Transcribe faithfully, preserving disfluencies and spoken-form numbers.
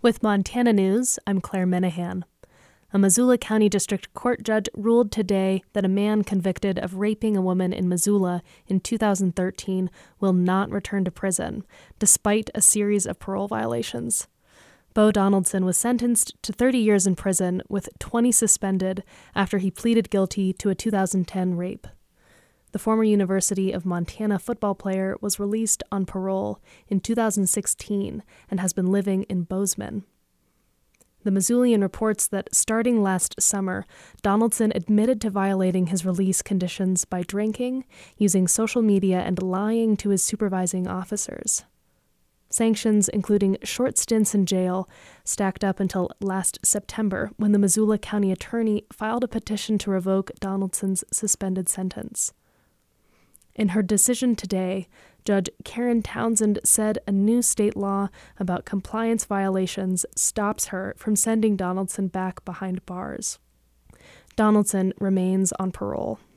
With Montana News, I'm Claire Minahan. A Missoula County District Court judge ruled today that a man convicted of raping a woman in Missoula in two thousand thirteen will not return to prison, despite a series of parole violations. Bo Donaldson was sentenced to thirty years in prison, with twenty suspended after he pleaded guilty to a two thousand ten rape. The former University of Montana football player was released on parole in two thousand sixteen and has been living in Bozeman. The Missoulian reports that starting last summer, Donaldson admitted to violating his release conditions by drinking, using social media, and lying to his supervising officers. Sanctions, including short stints in jail, stacked up until last September when the Missoula County Attorney filed a petition to revoke Donaldson's suspended sentence. In her decision today, Judge Karen Townsend said a new state law about compliance violations stops her from sending Donaldson back behind bars. Donaldson remains on parole.